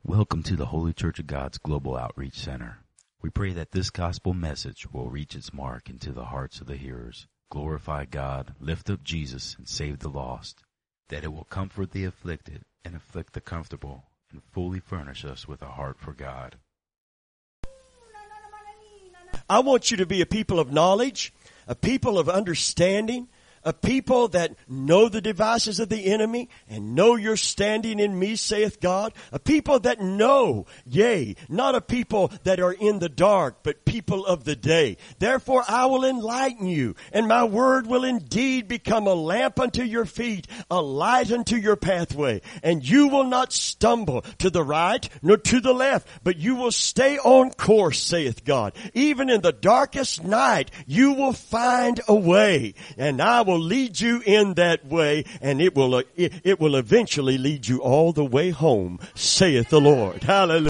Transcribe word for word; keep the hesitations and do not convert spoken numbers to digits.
Welcome to the Holy Church of God's Global Outreach Center. We pray that this gospel message will reach its mark into the hearts of the hearers, glorify God, lift up Jesus, and save the lost, that it will comfort the afflicted and afflict the comfortable, and fully furnish us with a heart for God. I want you to be a people of knowledge, a people of understanding, a people that know the devices of the enemy and know your standing in me, saith God. A people that know, yea, not a people that are in the dark, but people of the day. Therefore I will enlighten you, and my word will indeed become a lamp unto your feet, a light unto your pathway. And you will not stumble to the right nor to the left, but you will stay on course, saith God. Even in the darkest night, you will find a way, and I will lead you in that way, and it will, uh, it, it will eventually lead you all the way home, saith the Lord. Hallelujah.